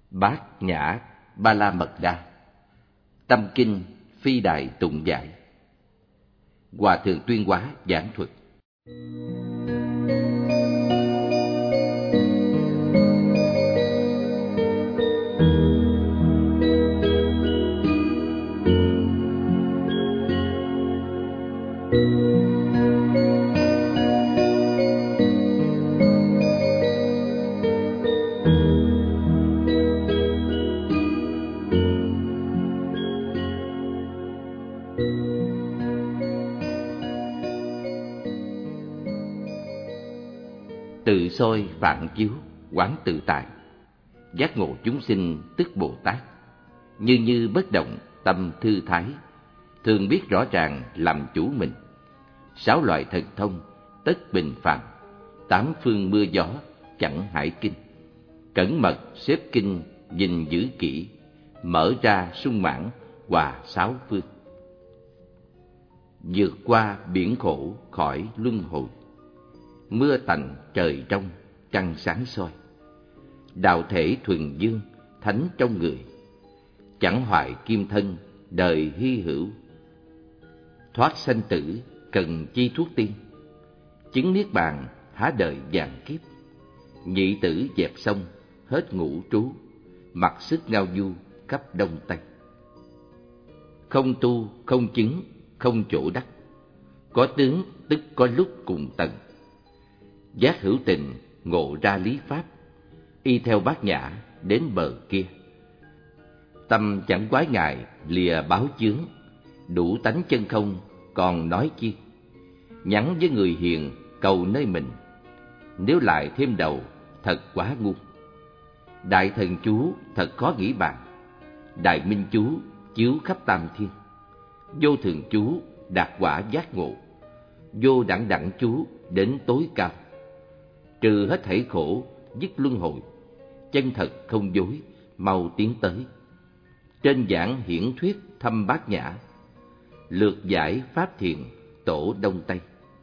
Bát Nhã Ba La Mật Đa, Tâm Kinh Phi Đài Tụng Giải. Hòa thượng Tuyên Hóa giảng thuật. Tự soi phản chiếu, quán tự tại. Giác ngộ chúng sinh tức Bồ Tát. Như bất động, tâm thư thái. Thường biết rõ ràng làm chủ mình. 6 loại thần thông, tất bình phàm. 8 phương mưa gió, chẳng hải kinh. Cẩn mật xếp kinh, gìn giữ kỹ. Mở ra sung mãn, hòa 6 phương. Vượt qua biển khổ khỏi luân hồi. Mưa tạnh trời trong, trăng sáng soi. Đạo thể thuần dương, thánh trong người. Chẳng hoại kim thân, đời hy hữu. Thoát sanh tử, cần chi thuốc tiên. Chứng niết bàn, há đời vạn kiếp. Nhị tử dẹp xong, hết ngũ trú. Mặc sức ngao du, khắp đông tây. Không tu, không chứng, không chỗ đắc. Có tướng, tức có lúc cùng tầng. Giác hữu tình, ngộ ra lý pháp. Y theo Bát Nhã, đến bờ kia. Tâm chẳng quái ngại, lìa báo chướng. Đủ tánh chân không, còn nói chi. Nhắn với người hiền, cầu nơi mình. Nếu lại thêm đầu, thật quá ngu. Đại thần chú, thật khó nghĩ bàn. Đại minh chú, chiếu khắp tam thiên. Vô thường chú, đạt quả giác ngộ. Vô đẳng đẳng chú, đến tối cao. Trừ hết thảy khổ, dứt luân hồi. Chân thật không dối, mau tiến tới. Trên giảng hiển thuyết thâm Bát Nhã. Lược giải pháp thiện, tổ đông tây.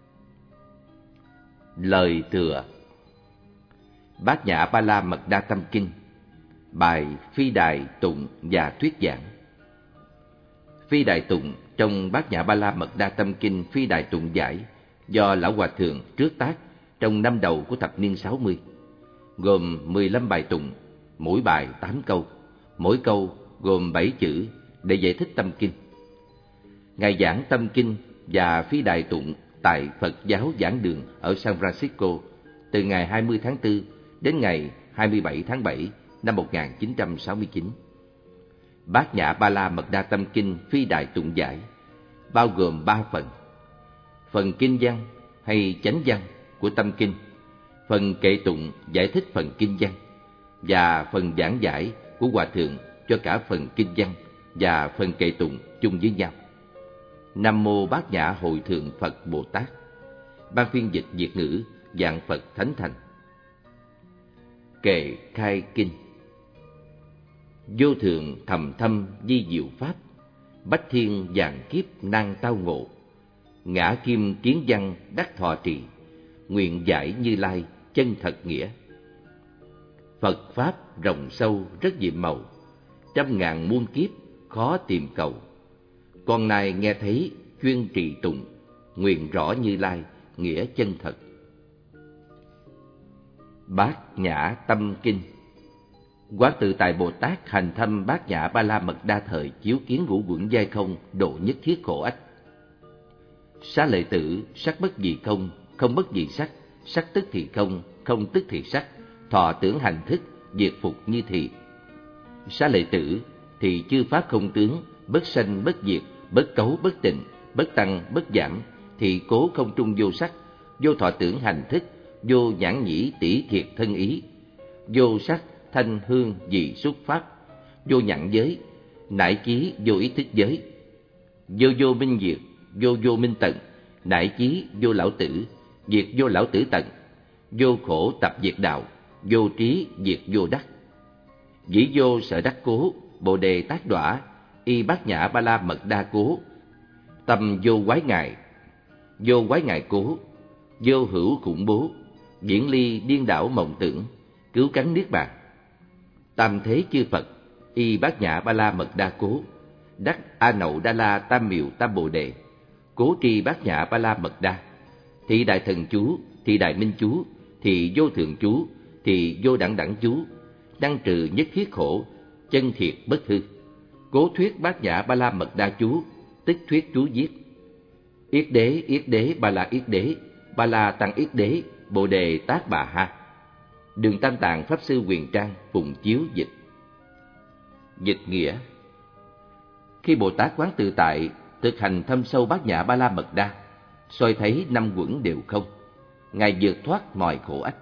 Lời thừa. Bát Nhã Ba La Mật Đa Tâm Kinh. Bài Phi Đài Tụng và Thuyết Giảng. Phi Đài Tụng trong Bát Nhã Ba La Mật Đa Tâm Kinh Phi Đài Tụng Giải do Lão Hòa Thượng trước tác trong năm đầu của thập niên 60, gồm 15 bài tụng, mỗi bài 8 câu, mỗi câu gồm 7 chữ để giải thích tâm kinh. Ngài giảng tâm kinh và Phi Đài Tụng tại Phật giáo giảng đường ở San Francisco từ ngày 20 tháng 4 đến ngày 27 tháng 7 năm 1969. Bát Nhã Ba La Mật Đa Tâm Kinh Phi Đài Tụng Giải bao gồm 3 phần. Phần kinh văn hay chánh văn của tâm kinh, phần kệ tụng giải thích phần kinh văn, và phần giảng giải của Hòa Thượng cho cả phần kinh văn và phần kệ tụng chung với nhau. Nam Mô Bát Nhã Hội Thượng Phật Bồ Tát. Ban phiên dịch Việt ngữ Vạn Phật Thánh Thành. Kệ khai kinh. Vô thượng thầm thâm di diệu pháp, bách thiên vạn kiếp nan tao ngộ. Ngã kim kiến văn đắc thọ trì, nguyện giải Như Lai chân thật nghĩa. Phật pháp rộng sâu rất nhiệm màu, trăm ngàn muôn kiếp khó tìm cầu. Con nay nghe thấy chuyên trì tụng, nguyện rõ Như Lai nghĩa chân thật. Bát Nhã Tâm Kinh. Quán Tự Tại Bồ Tát hành thâm Bát Nhã Ba La Mật Đa thời chiếu kiến ngũ uẩn giai không, độ nhất thiết khổ ách. Xá lợi tử, sắc bất dị không, không bất dị sắc, sắc tức thì không, không tức thì sắc, thọ tưởng hành thức, diệt phục như thị. Xá lợi tử, thì chư pháp không tướng, bất sanh bất diệt, bất cấu bất tịnh, bất tăng bất giảm, thì cố không trung vô sắc, vô thọ tưởng hành thức, vô nhãn nhĩ tỷ thiệt thân ý, vô sắc thanh hương vị xúc pháp, vô nhãn giới, nải chí vô ý thức giới, vô minh diệt, vô minh tận, nải chí vô lão tử, diệt vô lão tử tận, vô khổ tập diệt đạo, vô trí diệt vô đắc. Dĩ vô sở đắc cố, bồ đề tác đọa, y Bát Nhã Ba La Mật Đa cố. Tâm vô quái ngại cố, vô hữu khủng bố, viễn ly điên đảo mộng tưởng, cứu cánh niết bàn. Tam thế chư Phật, y Bát Nhã Ba La Mật Đa Cố, đắc A Nậu Đa La Tam Miệu Tam Bồ Đề, cố tri Bát Nhã Ba La Mật Đa, thị đại thần chú, thị đại minh chú, thị vô thượng chú, thị vô đẳng đẳng chú, năng trừ nhất thiết khổ, chân thiệt bất hư. Cố thuyết Bát Nhã Ba La Mật Đa chú, tức thuyết chú viết. Yết đế ba la yết đế, ba la tăng yết đế, bồ đề tát bà ha. Đường Tam Tạng Pháp Sư Huyền Trang phụng chiếu dịch. Dịch nghĩa: khi Bồ Tát quán tự tại, thực hành thâm sâu Bát Nhã Ba La Mật Đa, soi thấy năm uẩn đều không, ngài vượt thoát mọi khổ ách.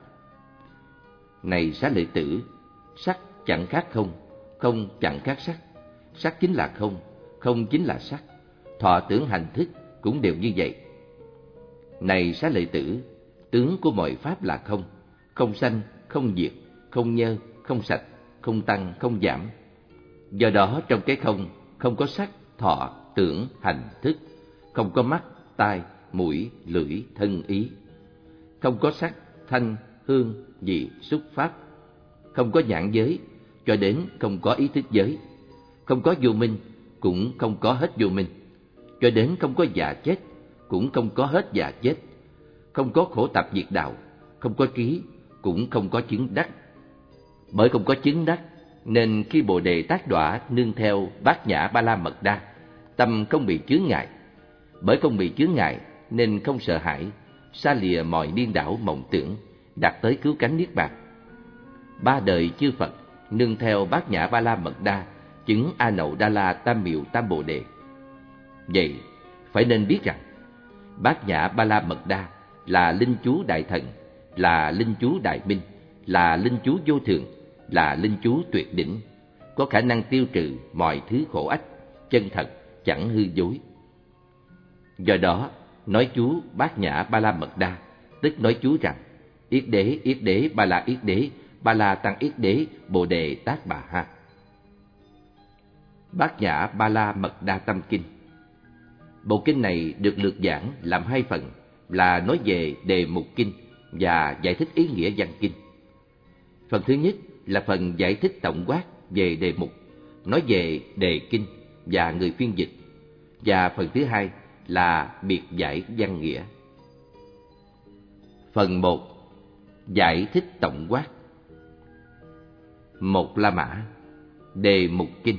Này Xá Lợi Tử, sắc chẳng khác không, không chẳng khác sắc, sắc chính là không, không chính là sắc, thọ tưởng hành thức cũng đều như vậy. Này Xá Lợi Tử, tướng của mọi pháp là không, không sanh, không diệt, không nhơ, không sạch, không tăng, không giảm. Do đó trong cái không, không có sắc, thọ, tưởng, hành, thức, không có mắt, tai, mũi, lưỡi, thân, ý, không có sắc, thanh, hương, vị, xúc, pháp, không có nhãn giới, cho đến không có ý thức giới, không có vô minh, cũng không có hết vô minh, cho đến không có già chết, cũng không có hết già chết, không có khổ tập diệt đạo, không có trí, cũng không có chứng đắc. Bởi không có chứng đắc, nên khi Bồ Đề tác đọa nương theo Bát Nhã Ba La Mật Đa, tâm không bị chướng ngại. Bởi không bị chướng ngại nên không sợ hãi, xa lìa mọi điên đảo mộng tưởng, đạt tới cứu cánh niết bàn. Ba đời chư Phật nương theo Bát Nhã Ba La Mật Đa chứng A Nậu Đa La Tam Miệu Tam Bồ Đề. Vậy phải nên biết rằng Bát Nhã Ba La Mật Đa là linh chú đại thần, là linh chú đại minh, là linh chú vô thượng, là linh chú tuyệt đỉnh, có khả năng tiêu trừ mọi thứ khổ ách, chân thật, chẳng hư dối. Do đó, nói chú Bát Nhã Ba La Mật Đa, tức nói chú rằng yết đế, ba la tăng yết đế, bồ đề tát bà ha. Bát Nhã Ba La Mật Đa Tâm Kinh. Bộ kinh này được lược giảng làm hai phần, là nói về đề mục kinh và giải thích ý nghĩa văn kinh. Phần thứ nhất là phần giải thích tổng quát về đề mục, nói về đề kinh và người phiên dịch, và phần thứ hai là biệt giải văn nghĩa. Phần 1. Giải thích tổng quát. Một La Mã. Đề mục kinh.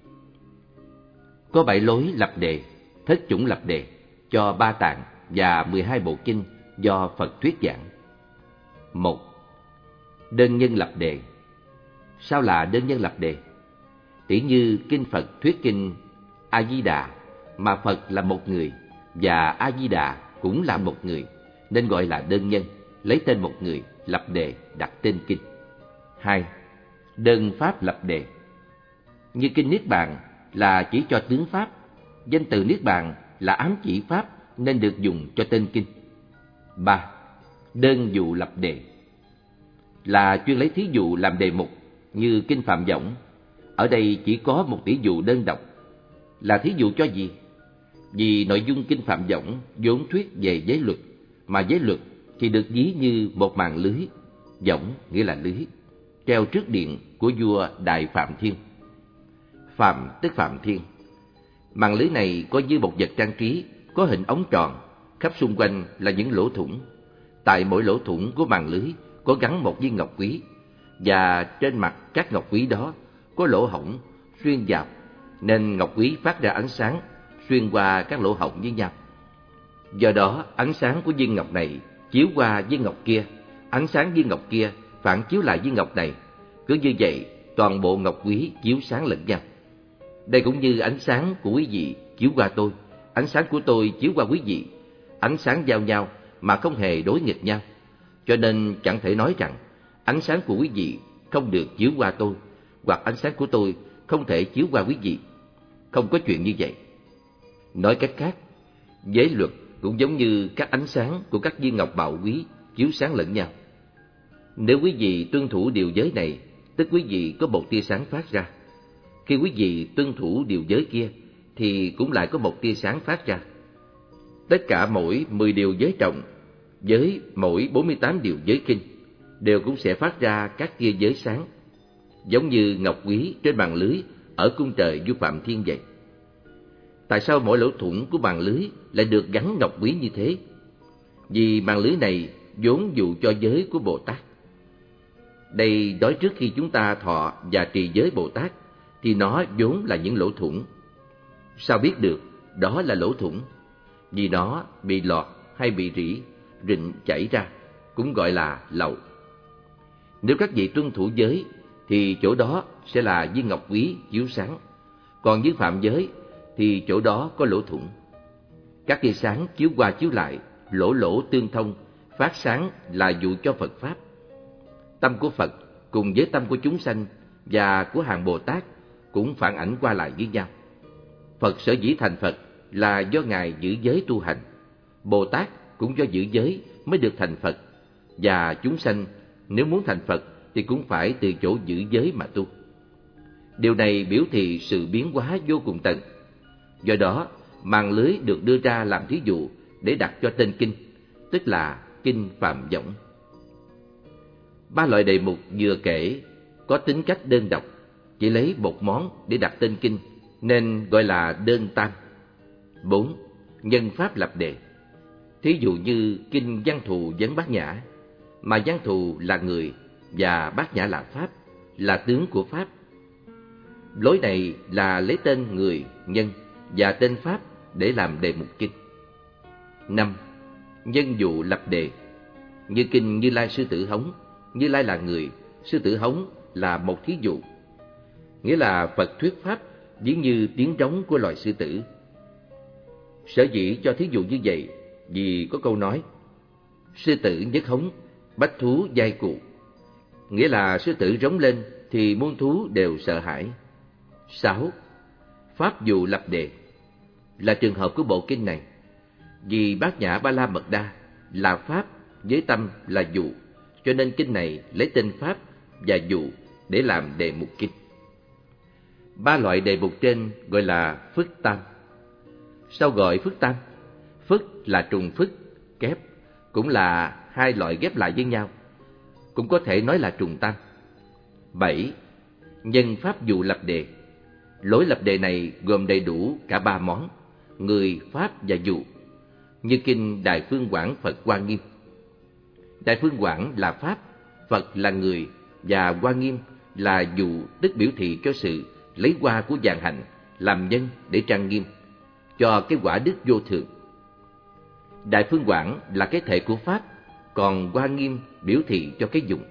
Có 7 lối lập đề, thất chủng lập đề cho 3 tạng và 12 bộ kinh do Phật thuyết giảng. 1. Đơn nhân lập đề. Sao là đơn nhân lập đề? Tỉ như kinh Phật thuyết kinh A Di Đà, mà Phật là một người và A Di Đà cũng là một người, nên gọi là đơn nhân, lấy tên một người lập đề đặt tên kinh. 2. Đơn pháp lập đề. Như kinh Niết Bàn là chỉ cho tướng pháp, danh từ Niết Bàn là ám chỉ pháp nên được dùng cho tên kinh. 3. Đơn dụ lập đề. Là chuyên lấy thí dụ làm đề mục, như kinh Phạm Võng. Ở đây chỉ có một tỷ dụ đơn độc. Là thí dụ cho gì? Vì nội dung kinh Phạm Võng vốn thuyết về giới luật, mà giới luật thì được ví như một màn lưới, võng nghĩa là lưới, treo trước điện của vua Đại Phạm Thiên. Phạm tức Phạm Thiên. Màn lưới này có như một vật trang trí, có hình ống tròn, khắp xung quanh là những lỗ thủng. Tại mỗi lỗ thủng của màn lưới có gắn một viên ngọc quý, và trên mặt các ngọc quý đó có lỗ hổng xuyên vào, nên ngọc quý phát ra ánh sáng xuyên qua các lỗ hổng với nhau. Do đó ánh sáng của viên ngọc này chiếu qua viên ngọc kia, ánh sáng viên ngọc kia phản chiếu lại viên ngọc này. Cứ như vậy toàn bộ ngọc quý chiếu sáng lẫn nhau. Đây cũng như ánh sáng của quý vị chiếu qua tôi, ánh sáng của tôi chiếu qua quý vị. Ánh sáng giao nhau mà không hề đối nghịch nhau, cho nên chẳng thể nói rằng ánh sáng của quý vị không được chiếu qua tôi, hoặc ánh sáng của tôi không thể chiếu qua quý vị. Không có chuyện như vậy. Nói cách khác, giới luật cũng giống như các ánh sáng của các viên ngọc bảo quý chiếu sáng lẫn nhau. Nếu quý vị tuân thủ điều giới này, tức quý vị có một tia sáng phát ra. Khi quý vị tuân thủ điều giới kia, thì cũng lại có một tia sáng phát ra. Tất cả mỗi 10 điều giới trọng, với mỗi 48 điều giới kinh, đều cũng sẽ phát ra các tia giới sáng. giống như ngọc quý trên màn lưới ở cung trời vua Phạm Thiên vậy. Tại sao mỗi lỗ thủng của màn lưới lại được gắn ngọc quý như thế? Vì màn lưới này vốn dụ cho giới của Bồ Tát. Đây nói trước khi chúng ta thọ và trì giới Bồ Tát thì nó vốn là những lỗ thủng. Sao biết được đó là lỗ thủng? Vì nó bị lọt hay bị rịn chảy ra, cũng gọi là lậu. Nếu các vị tuân thủ giới thì chỗ đó sẽ là viên ngọc quý chiếu sáng, còn với phạm giới thì chỗ đó có lỗ thủng. Các tia sáng chiếu qua chiếu lại, lỗ lỗ tương thông, phát sáng là dụ cho Phật Pháp. Tâm của Phật cùng với tâm của chúng sanh và của hàng Bồ Tát cũng phản ảnh qua lại với nhau. Phật sở dĩ thành Phật là do Ngài giữ giới tu hành. Bồ Tát cũng do giữ giới mới được thành Phật. Và chúng sanh nếu muốn thành Phật thì cũng phải từ chỗ giữ giới mà tu. Điều này biểu thị sự biến hóa vô cùng tận. Do đó, màn lưới được đưa ra làm thí dụ để đặt cho tên kinh, tức là kinh Phạm Võng. 3 loại đề mục vừa kể có tính cách đơn độc, chỉ lấy một món để đặt tên kinh nên gọi là đơn tam. 4. Nhân pháp lập đề. Thí dụ như kinh Văn Thù vấn Bát Nhã, mà Văn Thù là người và Bát Nhã là pháp, là tướng của pháp. Lối này là lấy tên người, nhân và tên pháp để làm đề mục kinh. 5. Nhân dụ lập đề. Như kinh Như Lai Sư Tử Hống, Như Lai là người, Sư Tử Hống là một thí dụ. Nghĩa là Phật thuyết pháp ví như tiếng trống của loài sư tử. Sở dĩ cho thí dụ như vậy vì có câu nói sư tử nhất hống, bách thú giai cụ. Nghĩa là sư tử rống lên thì muôn thú đều sợ hãi. 6. Pháp dụ lập đề. Là trường hợp của bộ kinh này. Vì Bát Nhã Ba La Mật Đa là pháp với tâm là dụ, cho nên kinh này lấy tên pháp và dụ để làm đề mục kinh. 3 loại đề mục trên gọi là phức tam. Sao gọi phức tam? Phức là trùng phức, kép, cũng là 2 loại ghép lại với nhau, cũng có thể nói là trùng tam. 7. Nhân pháp dụ lập đề. Lối lập đề này gồm đầy đủ cả 3 món, người, pháp và dụ, như kinh Đại Phương Quảng Phật Hoa Nghiêm. Đại Phương Quảng là pháp, Phật là người và Hoa Nghiêm là dụ, tức biểu thị cho sự lấy hoa của vạn hạnh làm nhân để trang nghiêm cho cái quả đức vô thượng. Đại Phương Quảng là cái thể của pháp, còn Hoa Nghiêm biểu thị cho cái dụng.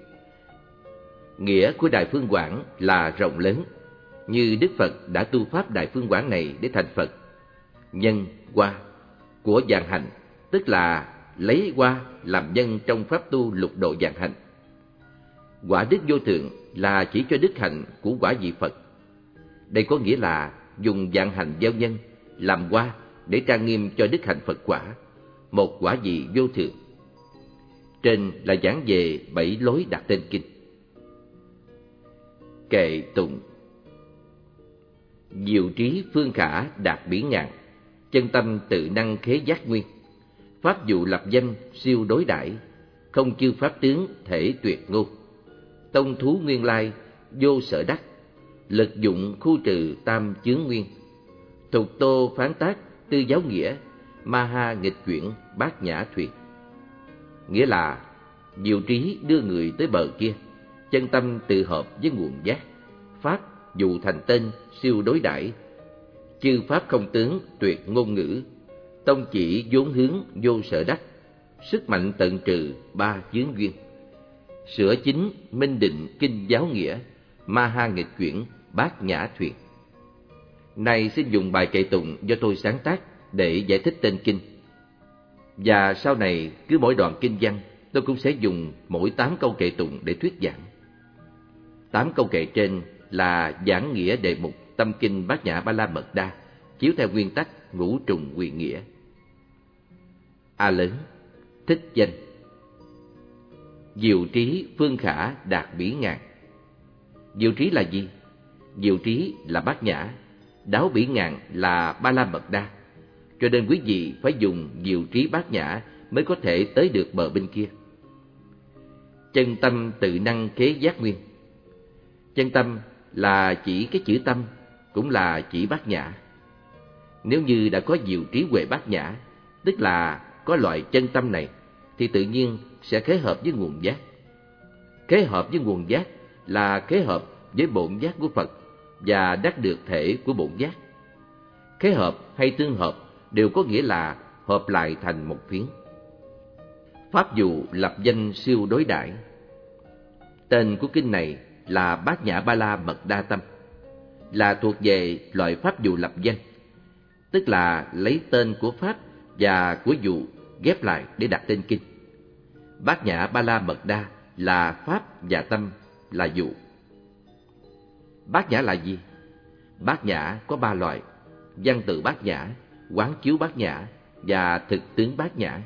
Nghĩa của Đại Phương Quảng là rộng lớn, như Đức Phật đã tu pháp Đại Phương Quảng này để thành Phật. Nhân, hoa của vạn hạnh, tức là lấy hoa làm nhân trong pháp tu lục độ vạn hạnh. Quả đức vô thượng là chỉ cho đức hạnh của quả vị Phật. Đây có nghĩa là dùng vạn hạnh gieo nhân làm hoa để trang nghiêm cho đức hạnh Phật quả, một quả vị vô thượng. Trên là giảng về 7 lối đặt tên kinh. Kệ tụng. Diệu trí phương khả đạt bỉ ngạn, chân tâm tự năng khế giác nguyên. Pháp dụ lập danh siêu đối đãi, không chư pháp tướng thể tuyệt ngôn. Tông thú nguyên lai vô sở đắc, lực dụng khu trừ tam chướng nguyên. Thục tô phán tác tư giáo nghĩa, ma ha nghịch chuyển bát nhã thuyệt. Nghĩa là diệu trí đưa người tới bờ kia, chân tâm tự hợp với nguồn giác. Pháp dụ thành tên siêu đối đãi, chư pháp không tướng tuyệt ngôn ngữ. Tông chỉ vốn hướng vô sở đắc, sức mạnh tận trừ 3 chướng duyên. Sửa chính minh định kinh giáo nghĩa, ma ha nghịch chuyển bát nhã thuyệt. Này xin dùng bài kệ tụng do tôi sáng tác để giải thích tên kinh. Và sau này cứ mỗi đoạn kinh văn tôi cũng sẽ dùng mỗi 8 câu kệ tụng để thuyết giảng. 8 câu kệ trên là giảng nghĩa đề mục tâm kinh Bát Nhã Ba La Mật Đa, chiếu theo nguyên tắc ngũ trùng quyền nghĩa. A lớn, thích danh. Diệu trí phương khả đạt bỉ ngạn. Diệu trí là gì? Diệu trí là Bát Nhã, đáo bỉ ngạn là Ba La Mật Đa. Cho nên quý vị phải dùng diệu trí Bát Nhã mới có thể tới được bờ bên kia. Chân tâm tự năng khế giác nguyên. Chân tâm là chỉ cái chữ tâm, cũng là chỉ bát nhã. Nếu như đã có nhiều trí huệ bát nhã, tức là có loại chân tâm này, thì tự nhiên sẽ khế hợp với nguồn giác. Khế hợp với nguồn giác là khế hợp với bổn giác của Phật và đắc được thể của bổn giác. Khế hợp hay tương hợp đều có nghĩa là hợp lại thành một phiến. Pháp dụ lập danh siêu đối đãi. Tên của kinh này là Bát Nhã Ba La Mật Đa Tâm, là thuộc về loại pháp dụ lập danh, tức là lấy tên của pháp và của dụ ghép lại để đặt tên kinh. Bát Nhã Ba La Mật Đa là pháp và tâm là dụ. Bát nhã là gì? Bát nhã có 3 loại: văn tự bát nhã, quán chiếu bát nhã và thực tướng bát nhã.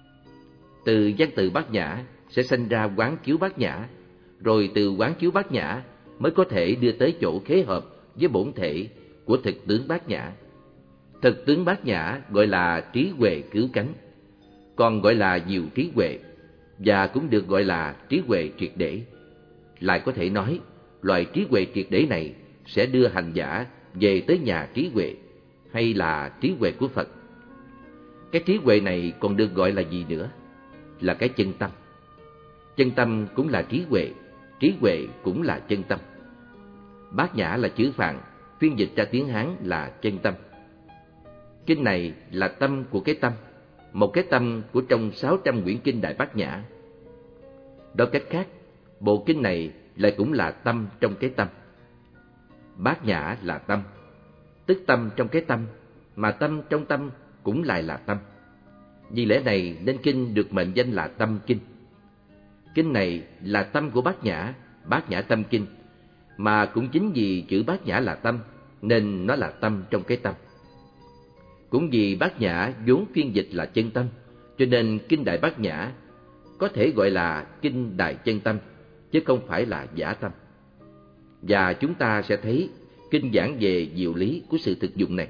Từ văn tự bát nhã sẽ sinh ra quán chiếu bát nhã, rồi từ quán chiếu bát nhã mới có thể đưa tới chỗ khế hợp với bổn thể của thực tướng bát nhã. Thực tướng bát nhã gọi là trí huệ cứu cánh, còn gọi là diệu trí huệ, và cũng được gọi là trí huệ triệt để. Lại có thể nói, loại trí huệ triệt để này sẽ đưa hành giả về tới nhà trí huệ, hay là trí huệ của Phật. Cái trí huệ này còn được gọi là gì nữa? Là cái chân tâm. Chân tâm cũng là trí huệ cũng là chân tâm. Bát nhã là chữ Phạn, phiên dịch ra tiếng Hán là chân tâm. Kinh này là tâm của cái tâm, một cái tâm của trong 600 quyển kinh Đại Bát Nhã. Nói cách khác, bộ kinh này lại cũng là tâm trong cái tâm. Bát nhã là tâm, tức tâm trong cái tâm, mà tâm trong tâm cũng lại là tâm. Vì lẽ này nên kinh được mệnh danh là tâm kinh. Kinh này là tâm của Bát Nhã Tâm Kinh, mà cũng chính vì chữ bát nhã là tâm, nên nó là tâm trong cái tâm. Cũng vì bát nhã vốn phiên dịch là chân tâm, cho nên kinh Đại Bát Nhã có thể gọi là kinh Đại Chân Tâm, chứ không phải là giả tâm. Và chúng ta sẽ thấy kinh giảng về diệu lý của sự thực dụng này.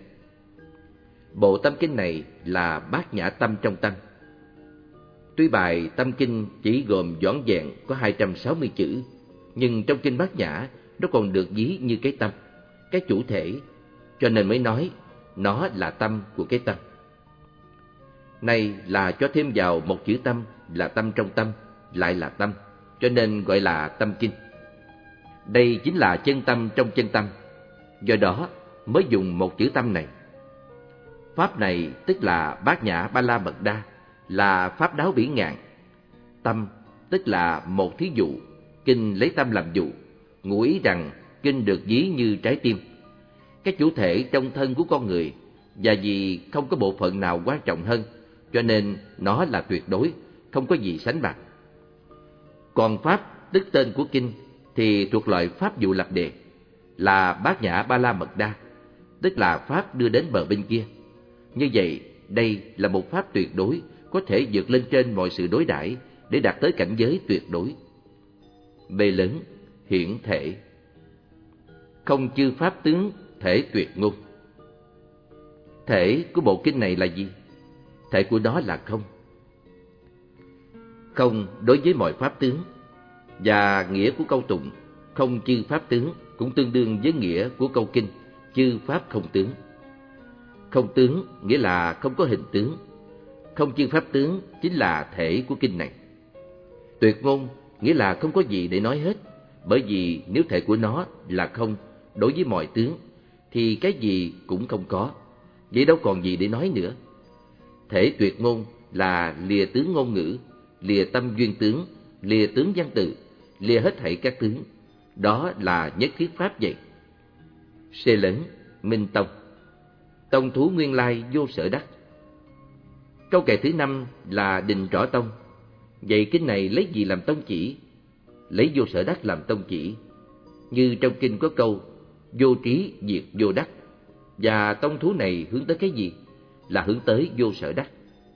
Bộ tâm kinh này là bát nhã tâm trong tâm. Tuy bài tâm kinh chỉ gồm vỏn vẹn có 260 chữ, nhưng trong kinh bát nhã nó còn được ví như cái tâm, cái chủ thể, cho nên mới nói nó là tâm của cái tâm. Này là cho thêm vào một chữ tâm, là tâm trong tâm, lại là tâm, cho nên gọi là tâm kinh. Đây chính là chân tâm trong chân tâm, do đó mới dùng một chữ tâm này. Pháp này tức là Bát Nhã Ba La Mật Đa, là pháp đáo bỉ ngạn. Tâm tức là một thí dụ, kinh lấy tâm làm dụ, ngụ ý rằng kinh được ví như trái tim, cái chủ thể trong thân của con người, và vì không có bộ phận nào quan trọng hơn, cho nên nó là tuyệt đối, không có gì sánh bằng. Còn pháp tức tên của kinh thì thuộc loại pháp dụ lập đề, là Bát Nhã Ba La Mật Đa, tức là pháp đưa đến bờ bên kia. Như vậy, đây là một pháp tuyệt đối, có thể vượt lên trên mọi sự đối đãi để đạt tới cảnh giới tuyệt đối. Bề lớn, hiển thể. Không chư pháp tướng, thể tuyệt ngôn. Thể của bộ kinh này là gì? Thể của đó là không. Không đối với mọi pháp tướng, và nghĩa của câu tụng không chư pháp tướng cũng tương đương với nghĩa của câu kinh chư pháp không tướng. Không tướng nghĩa là không có hình tướng, không chư pháp tướng chính là thể của kinh này. Tuyệt ngôn nghĩa là không có gì để nói hết, bởi vì nếu thể của nó là không đối với mọi tướng thì cái gì cũng không có, vậy đâu còn gì để nói nữa. Thể tuyệt ngôn là lìa tướng ngôn ngữ, lìa tâm duyên tướng, lìa tướng văn tự, lìa hết thảy các tướng. Đó là nhất thiết pháp vậy. C lớn, Minh Tông. Tông thú nguyên lai vô sở đắc. Câu kệ thứ 5 là Định Rõ Tông. Vậy kinh này lấy gì làm tông chỉ? Lấy vô sở đắc làm tông chỉ. Như trong kinh có câu vô trí diệt vô đắc, và tông thú này hướng tới cái gì? Là hướng tới vô sở đắc.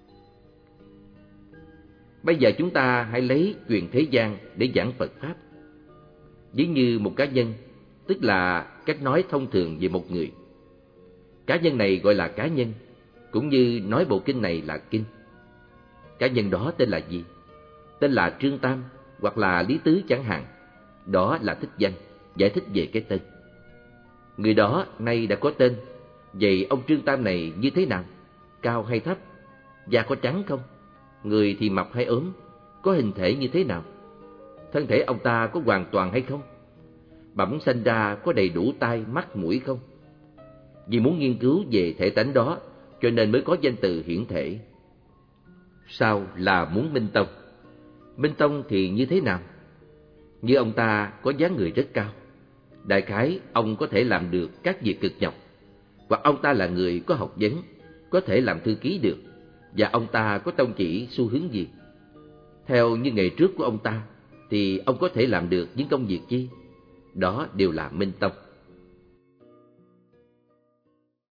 Bây giờ chúng ta hãy lấy chuyện thế gian để giảng Phật Pháp. Ví như một cá nhân, tức là cách nói thông thường về một người. Cá nhân này gọi là cá nhân, cũng như nói bộ kinh này là kinh. Cá nhân đó tên là gì? Tên là Trương Tam hoặc là Lý Tứ chẳng hạn. Đó là thích danh, giải thích về cái tên. Người đó nay đã có tên. Vậy ông Trương Tam này như thế nào? Cao hay thấp? Da có trắng không? Người thì mập hay ốm? Có hình thể như thế nào? Thân thể ông ta có hoàn toàn hay không? Bẩm sanh ra có đầy đủ tai, mắt, mũi không? Vì muốn nghiên cứu về thể tánh đó, cho nên mới có danh từ hiển thể. Sau là muốn minh tông. Minh tông thì như thế nào? Như ông ta có dáng người rất cao. Đại khái ông có thể làm được các việc cực nhọc. Hoặc ông ta là người có học vấn, có thể làm thư ký được. Và ông ta có tông chỉ xu hướng gì? Theo như nghề trước của ông ta, thì ông có thể làm được những công việc chi? Đó đều là minh tông.